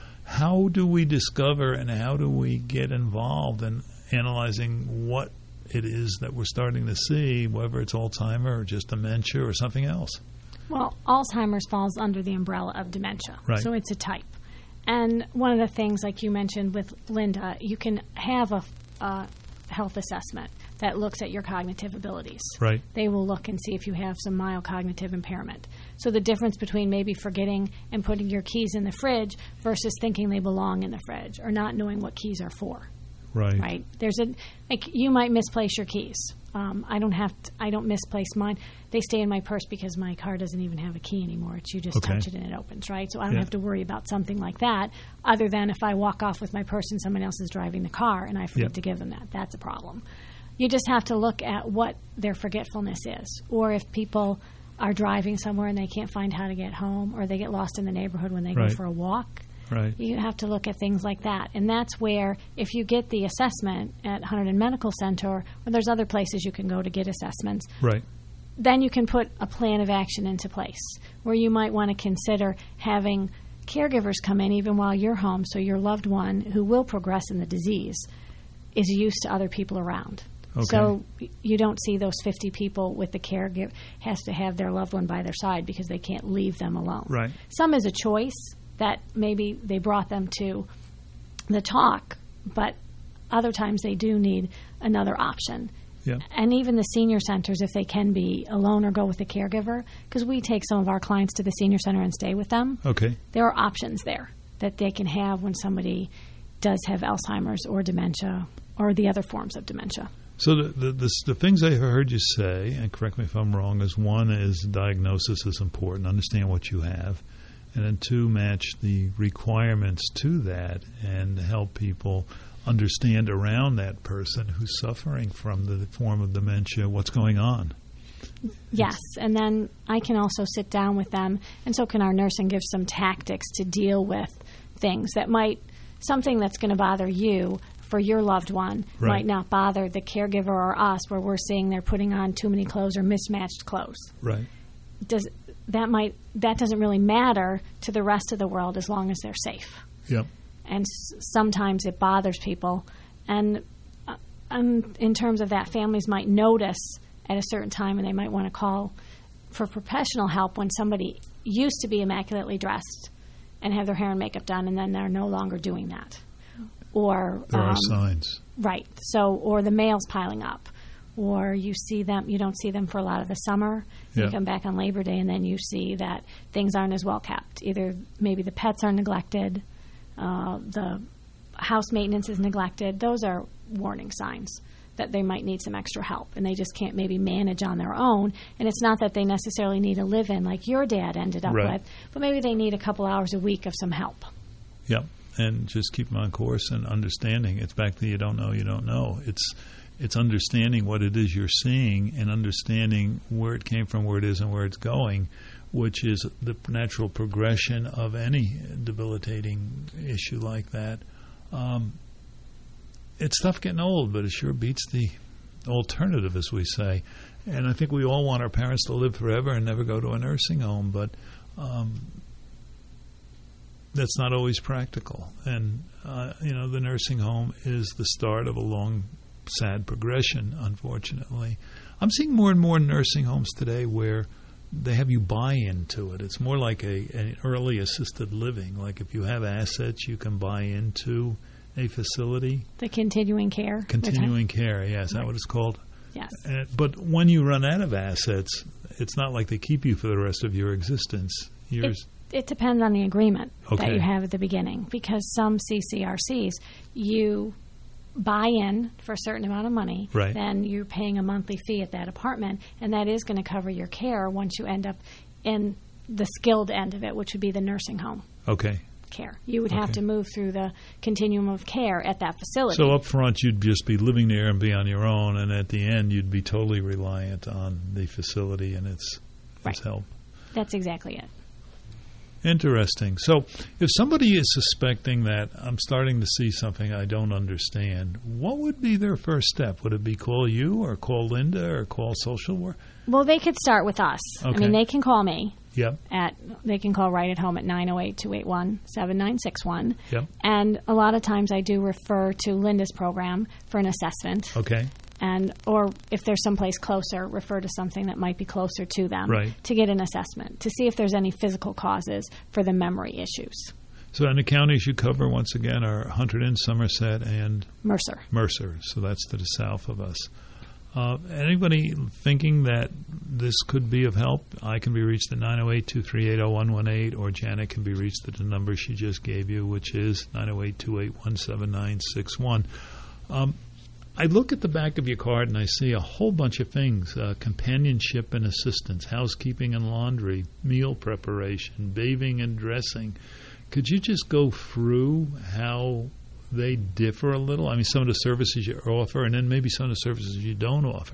How do we discover and how do we get involved in analyzing what it is that we're starting to see, whether it's Alzheimer's or just dementia or something else? Well, Alzheimer's falls under the umbrella of dementia, so it's a type. And one of the things, like you mentioned with Linda, you can have a health assessment that looks at your cognitive abilities. Right. They will look and see if you have some mild cognitive impairment. So the difference between maybe forgetting and putting your keys in the fridge versus thinking they belong in the fridge or not knowing what keys are for. Right. There's you might misplace your keys. I don't misplace mine. They stay in my purse because my car doesn't even have a key anymore. It's you just touch it and it opens, right? So I don't have to worry about something like that, other than if I walk off with my purse and someone else is driving the car and I forget to give them that. That's a problem. You just have to look at what their forgetfulness is, or if people are driving somewhere and they can't find how to get home, or they get lost in the neighborhood when they go for a walk. Right. You have to look at things like that. And that's where, if you get the assessment at Hunterdon Medical Center, or there's other places you can go to get assessments, then you can put a plan of action into place where you might want to consider having caregivers come in even while you're home, so your loved one who will progress in the disease is used to other people around. So you don't see those 50 people with the caregiver has to have their loved one by their side because they can't leave them alone. Right. Some is a choice that maybe they brought them to the talk, but other times they do need another option. Yeah. And even the senior centers, if they can be alone or go with a caregiver, because we take some of our clients to the senior center and stay with them. There are options there that they can have when somebody does have Alzheimer's or dementia or the other forms of dementia. So the things I heard you say, and correct me if I'm wrong, is one is diagnosis is important, understand what you have. and then 2, match the requirements to that and help people understand around that person who's suffering from the form of dementia what's going on. Yes, and then I can also sit down with them, and so can our nurse, and give some tactics to deal with things that something that's going to bother you for your loved one might not bother the caregiver or us, where we're seeing they're putting on too many clothes or mismatched clothes. Right. That doesn't really matter to the rest of the world as long as they're safe. Yep. And sometimes it bothers people, and in terms of that, families might notice at a certain time, and they might want to call for professional help when somebody used to be immaculately dressed and have their hair and makeup done, and then they're no longer doing that. Or there are signs. Right. So, or the mail's piling up, or you don't see them for a lot of the summer. You come back on Labor Day, and then you see that things aren't as well kept. Either maybe the pets are neglected, the house maintenance is neglected. Those are warning signs that they might need some extra help, and they just can't maybe manage on their own. And it's not that they necessarily need a live-in like your dad ended up with, but maybe they need a couple hours a week of some help. Yep, and just keep them on course and understanding. It's back to you don't know. It's understanding what it is you're seeing and understanding where it came from, where it is, and where it's going, which is the natural progression of any debilitating issue like that. It's tough getting old, but it sure beats the alternative, as we say. And I think we all want our parents to live forever and never go to a nursing home, but that's not always practical. And, the nursing home is the start of a long, sad progression, unfortunately. I'm seeing more and more nursing homes today where they have you buy into it. It's more like an early assisted living. Like if you have assets, you can buy into a facility. The continuing care. Continuing care, yes. Is that what it's called? Yes. But when you run out of assets, it's not like they keep you for the rest of your existence. It depends on the agreement that you have at the beginning, because some CCRCs, you buy in for a certain amount of money, then you're paying a monthly fee at that apartment, and that is going to cover your care once you end up in the skilled end of it, which would be the nursing home. Care. You would have to move through the continuum of care at that facility. So up front, you'd just be living there and be on your own, and at the end, you'd be totally reliant on the facility and its help. That's exactly it. Interesting. So if somebody is suspecting that I'm starting to see something I don't understand, what would be their first step? Would it be call you or call Linda or call social work? Well, they could start with us. I mean, they can call me. They can call right at home at 908-281-7961. And a lot of times I do refer to Linda's program for an assessment. Or if there's someplace closer, refer to something that might be closer to them to get an assessment, to see if there's any physical causes for the memory issues. So and the counties you cover, once again, are Hunterdon, Somerset, and Mercer. So that's to the south of us. Anybody thinking that this could be of help, I can be reached at 908-238-0118, or Janet can be reached at the number she just gave you, which is 908-281-7961. I look at the back of your card and I see a whole bunch of things, companionship and assistance, housekeeping and laundry, meal preparation, bathing and dressing. Could you just go through how they differ a little? I mean, some of the services you offer, and then maybe some of the services you don't offer.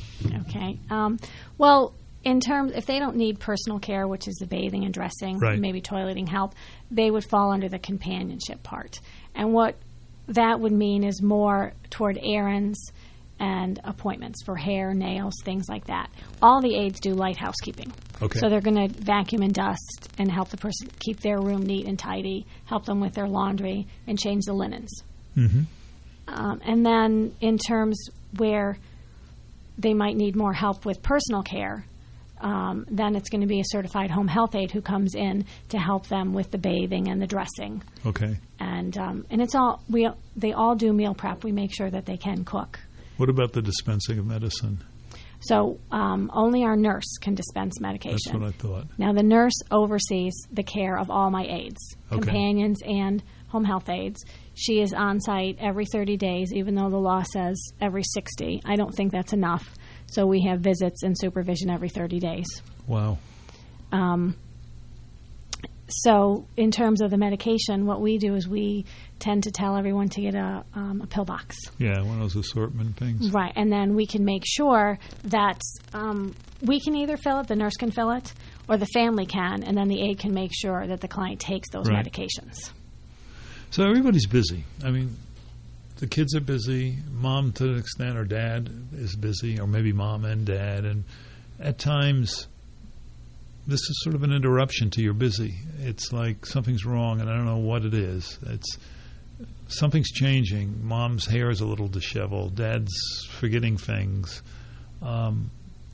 Well, in terms, if they don't need personal care, which is the bathing and dressing, maybe toileting help, they would fall under the companionship part. And what that would mean is more toward errands and appointments for hair, nails, things like that. All the aides do light housekeeping. So they're going to vacuum and dust and help the person keep their room neat and tidy, help them with their laundry, and change the linens. And then in terms where they might need more help with personal care, then it's going to be a certified home health aide who comes in to help them with the bathing and the dressing. And it's all they all do meal prep. We make sure that they can cook. What about the dispensing of medicine? So only our nurse can dispense medication. That's what I thought. Now the nurse oversees the care of all my aides, companions and home health aides. She is on site every 30 days, even though the law says every 60. I don't think that's enough. So we have visits and supervision every 30 days. Wow. So in terms of the medication, what we do is we tend to tell everyone to get a pill box. Yeah, one of those assortment things. Right, and then we can make sure that we can either fill it, the nurse can fill it, or the family can, and then the aide can make sure that the client takes those Right. medications. So everybody's busy. I mean, the kids are busy. Mom, to an extent, or dad is busy, or maybe mom and dad. And at times, this is sort of an interruption to your busy. It's like something's wrong, and I don't know what it is. Something's changing. Mom's hair is a little disheveled. Dad's forgetting things. And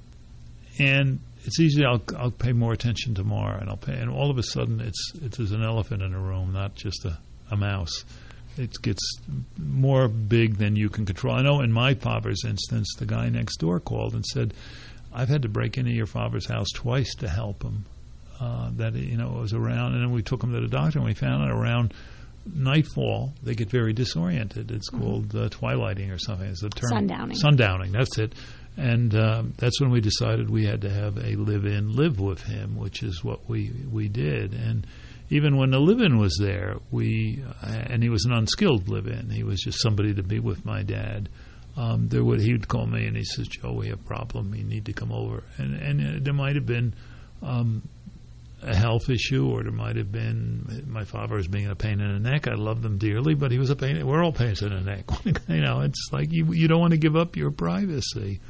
it's easy. I'll pay more attention tomorrow, and all of a sudden, there's an elephant in the room, not just a mouse. It gets more big than you can control. I know in my father's instance, the guy next door called and said, I've had to break into your father's house twice to help him. That it was around, and then we took him to the doctor, and we found out around nightfall they get very disoriented. It's called twilighting or something. It's the term. Sundowning. Sundowning. That's it. And that's when we decided we had to have a live with him, which is what we did. And even when the live-in was there, and he was an unskilled live-in. He was just somebody to be with my dad. He would call me and he says, Joe, we have a problem. You need to come over. And there might have been a health issue, or there might have been my father was being a pain in the neck. I loved him dearly, but he was a pain. We're all pains in the neck. It's like you don't want to give up your privacy.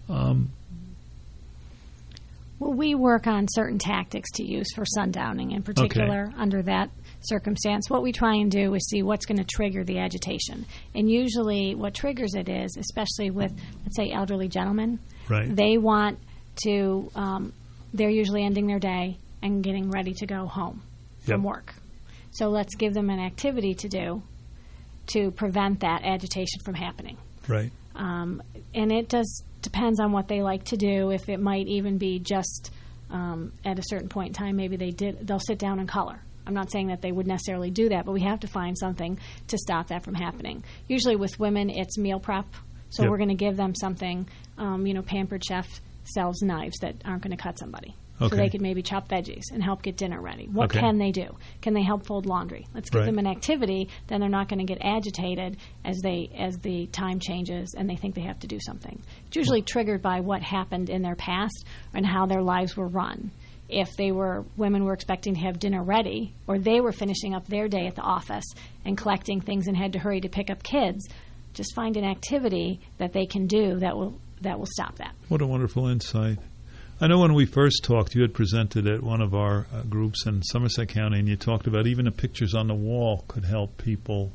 Well, we work on certain tactics to use for sundowning in particular under that circumstance. What we try and do is see what's going to trigger the agitation. And usually what triggers it is, especially with, let's say, elderly gentlemen, right. They want to, they're usually ending their day and getting ready to go home from work. So let's give them an activity to do to prevent that agitation from happening. Right. And it depends on what they like to do. If it might even be just at a certain point in time, maybe they'll sit down and color. I'm not saying that they would necessarily do that, but we have to find something to stop that from happening. Usually with women, it's meal prep. So we're going to give them something. Pampered Chef sells knives that aren't going to cut somebody. Okay. So they could maybe chop veggies and help get dinner ready. What can they do? Can they help fold laundry? Let's give them an activity. Then they're not going to get agitated as the time changes and they think they have to do something. It's usually triggered by what happened in their past and how their lives were run. If women were expecting to have dinner ready, or they were finishing up their day at the office and collecting things and had to hurry to pick up kids, just find an activity that they can do that will stop that. What a wonderful insight. I know when we first talked, you had presented at one of our groups in Somerset County, and you talked about even the pictures on the wall could help people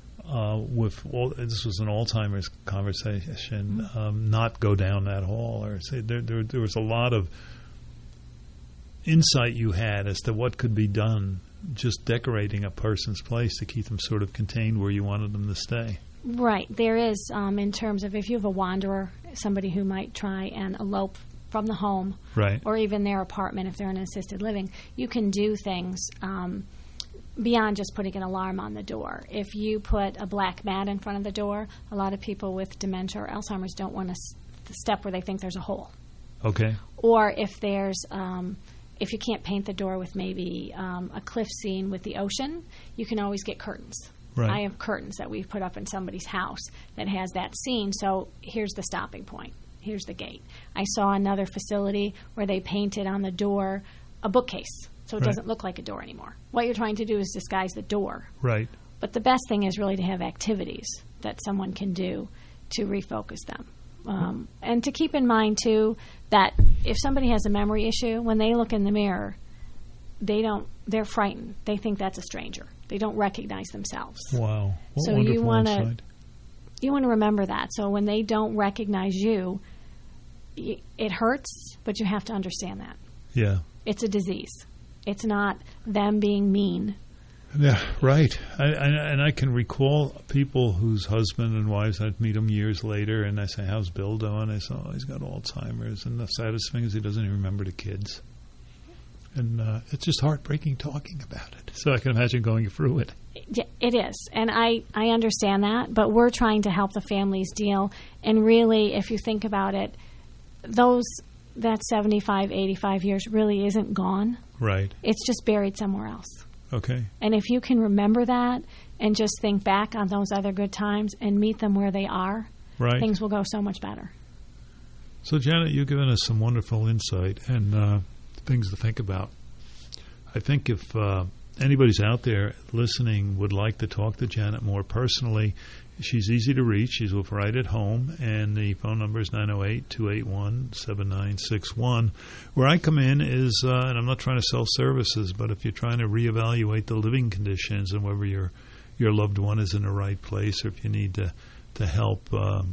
this was an Alzheimer's conversation, not go down that hall. Or say there was a lot of insight you had as to what could be done just decorating a person's place to keep them sort of contained where you wanted them to stay. Right. There is, in terms of if you have a wanderer, somebody who might try and elope from the home, right, or even their apartment if they're in assisted living, you can do things beyond just putting an alarm on the door. If you put a black mat in front of the door, a lot of people with dementia or Alzheimer's don't want to step where they think there's a hole. Okay. Or if there's if you can't paint the door with maybe a cliff scene with the ocean, you can always get curtains. Right. I have curtains that we've put up in somebody's house that has that scene, so here's the stopping point. Here's the gate. I saw another facility where they painted on the door a bookcase, so it doesn't look like a door anymore. What you're trying to do is disguise the door. Right. But the best thing is really to have activities that someone can do to refocus them. And to keep in mind, too, that if somebody has a memory issue, when they look in the mirror, they're frightened. They think that's a stranger. They don't recognize themselves. Wow. What so wonderful you want insight. You want to remember that. So when they don't recognize you, it hurts, but you have to understand that. Yeah. It's a disease. It's not them being mean. Yeah, right. And I can recall people whose husband and wives, I'd meet them years later, and I say, how's Bill doing? I say, oh, he's got Alzheimer's. And the saddest thing is he doesn't even remember the kids. And it's just heartbreaking talking about it. So I can imagine going through it. Yeah, it is. And I understand that, but we're trying to help the families deal. And really, if you think about it, those that 75, 85 years really isn't gone. Right. It's just buried somewhere else. Okay. And if you can remember that and just think back on those other good times and meet them where they are, right, things will go so much better. So, Janet, you've given us some wonderful insight and things to think about. I think if anybody's out there listening would like to talk to Janet more personally, she's easy to reach. She's right at home, and the phone number is 908-281-7961. Where I come in is, and I'm not trying to sell services, but if you're trying to reevaluate the living conditions and whether your loved one is in the right place, or if you need to help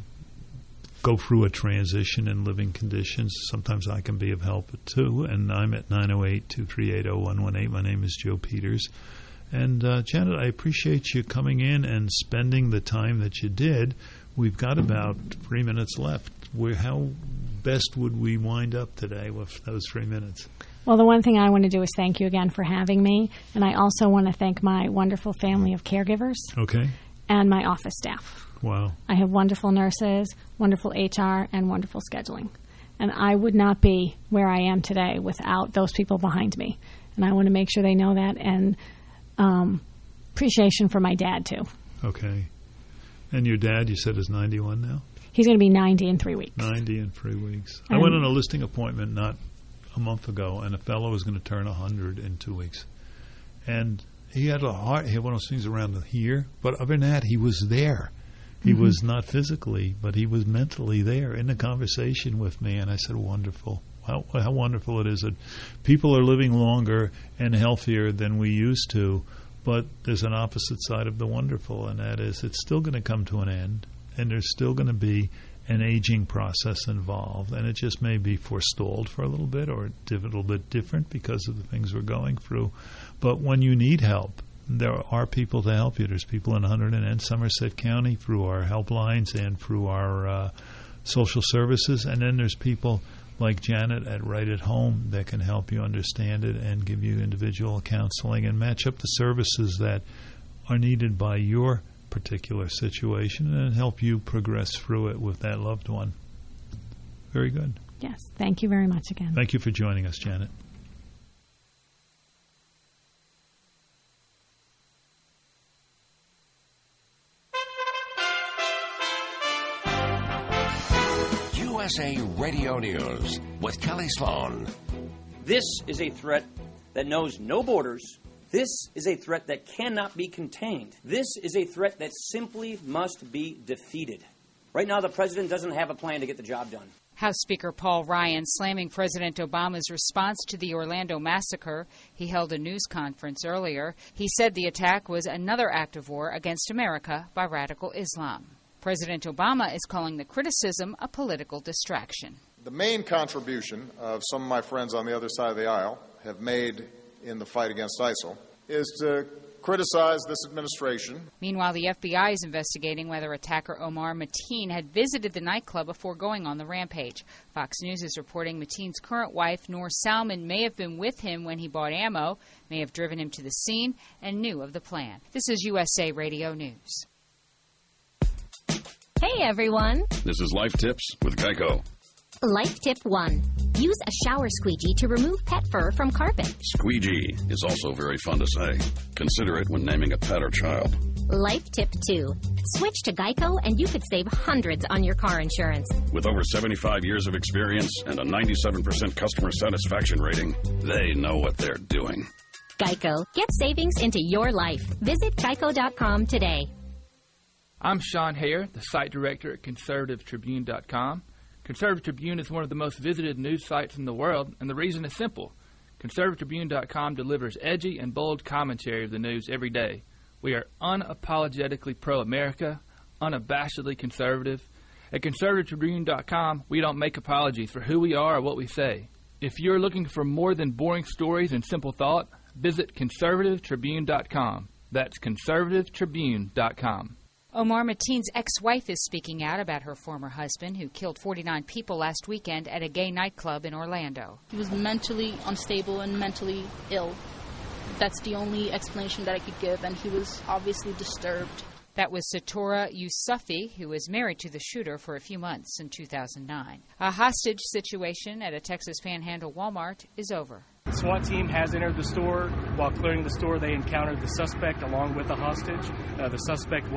go through a transition in living conditions, sometimes I can be of help too. And I'm at 908-238-0118. My name is Joe Peters. And Janet, I appreciate you coming in and spending the time that you did. We've got about 3 minutes left. How best would we wind up today with those 3 minutes? Well, the one thing I want to do is thank you again for having me. And I also want to thank my wonderful family of caregivers. Okay. And my office staff. Wow. I have wonderful nurses, wonderful HR, and wonderful scheduling. And I would not be where I am today without those people behind me. And I want to make sure they know that. And appreciation for my dad, too. Okay. And your dad, you said, is 91 now? He's going to be 90 in 3 weeks. 90 in 3 weeks. I went on a listing appointment not a month ago, and a fellow was going to turn 100 in 2 weeks. And he had one of those things around here, but other than that, he was there. He was not physically, but he was mentally there in the conversation with me, and I said, wonderful. How wonderful it is that people are living longer and healthier than we used to, but there's an opposite side of the wonderful, and that is it's still going to come to an end, and there's still going to be an aging process involved, and it just may be forestalled for a little bit or a little bit different because of the things we're going through. But when you need help, there are people to help you. There's people in Hunterdon and Somerset County through our helplines and through our social services, and then there's people like Janet at Right at Home that can help you understand it and give you individual counseling and match up the services that are needed by your particular situation and help you progress through it with that loved one. Very good. Yes. Thank you very much again. Thank you for joining us, Janet. USA Radio News with Kelly Sloan. This is a threat that knows no borders. This is a threat that cannot be contained. This is a threat that simply must be defeated. Right now, the president doesn't have a plan to get the job done. House Speaker Paul Ryan slamming President Obama's response to the Orlando massacre. He held a news conference earlier. He said the attack was another act of war against America by radical Islam. President Obama is calling the criticism a political distraction. The main contribution of some of my friends on the other side of the aisle have made in the fight against ISIL is to criticize this administration. Meanwhile, the FBI is investigating whether attacker Omar Mateen had visited the nightclub before going on the rampage. Fox News is reporting Mateen's current wife, Noor Salman, may have been with him when he bought ammo, may have driven him to the scene, and knew of the plan. This is USA Radio News. Hey, everyone. This is Life Tips with Geico. Life Tip 1. Use a shower squeegee to remove pet fur from carpet. Squeegee is also very fun to say. Consider it when naming a pet or child. Life Tip 2. Switch to Geico and you could save hundreds on your car insurance. With over 75 years of experience and a 97% customer satisfaction rating, they know what they're doing. Geico. Get savings into your life. Visit geico.com today. I'm Sean Hare, the site director at ConservativeTribune.com. Conservative Tribune is one of the most visited news sites in the world, and the reason is simple. ConservativeTribune.com delivers edgy and bold commentary of the news every day. We are unapologetically pro-America, unabashedly conservative. At ConservativeTribune.com, we don't make apologies for who we are or what we say. If you're looking for more than boring stories and simple thought, visit ConservativeTribune.com. That's ConservativeTribune.com. Omar Mateen's ex-wife is speaking out about her former husband, who killed 49 people last weekend at a gay nightclub in Orlando. He was mentally unstable and mentally ill. That's the only explanation that I could give, and he was obviously disturbed. That was Satora Yusufi, who was married to the shooter for a few months in 2009. A hostage situation at a Texas Panhandle Walmart is over. The SWAT team has entered the store. While clearing the store, they encountered the suspect along with the hostage. The suspect